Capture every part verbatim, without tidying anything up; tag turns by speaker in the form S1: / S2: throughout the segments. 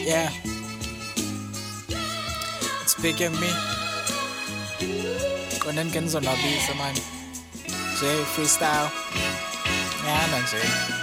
S1: Yeah, it's big and me. Konen kenizonwabisa man. J freestyle. Yeah, nje.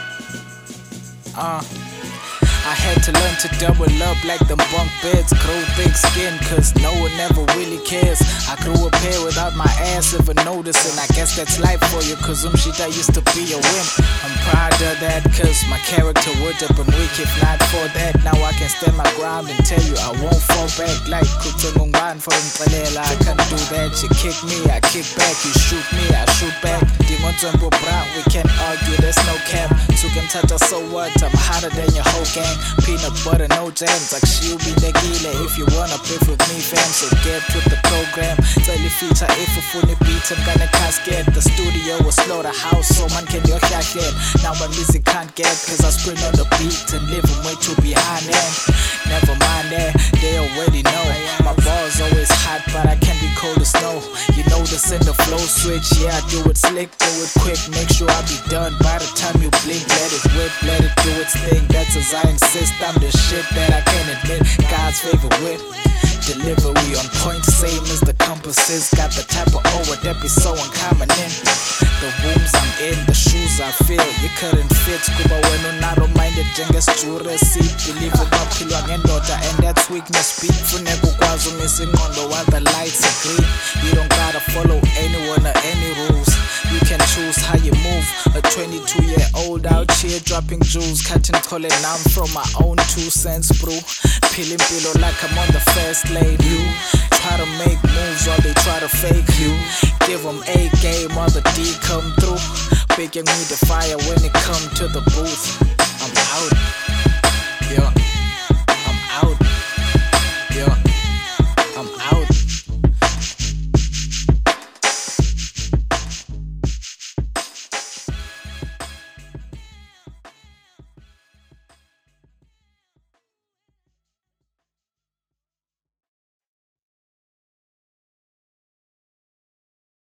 S1: Uh I had to learn to double up like them bunk beds. Grow thick skin cause no one ever really cares. I grew up here without my ass ever noticing. I guess that's life for you cause um shit I used to be a wimp. I'm proud of that cause my character would have been weak if not for that. Now I can stand my ground and tell you I won't fall back. Like Kutsungungban for Mtsalela, I can't do that. You kick me, I kick back. You shoot me, I shoot back. Dimontombo Brown, we can't argue, there's no cap. Sukemtata, so what? I'm hotter than your whole gang. Peanut butter, no jams, like she'll be negile. If you wanna beef with me, fam, so get with the program. Tell you feature if you funny beat, I'm gonna casket. The studio was slaughterhouse, so man can you hear. Now my music can't get, cause I sprint on the beat and live way too behind them. Never mind that, they already know. My bars always hot, but I can be cold as snow. You know this in the flow switch, yeah, I do it slick, do it quick. Make sure I be done by the time you blink. Let it whip, let it do its thing, that's as I insist. I'm the shit that I can admit, God's favorite whip. Delivery on point, same as the compasses. Got the type of over that be so uncommon in the rooms I'm in, the shoes I feel. You couldn't fit, kuba when you're not minded, jenges juresi. Believe about pillow and daughter, and that's weakness. Speak for never kwazu missing on the while the lights are green. You don't gotta follow anyone or any rules. You can choose how you move. A twenty-two year old out here dropping jewels, catching calling. Now I'm from my own two cents, bro. Peeling pillow like I'm on the first lane. You try to make moves while they try to fake you. Give them A game while the D come through. Picking me the fire when it come to the booth. I'm out. Yeah.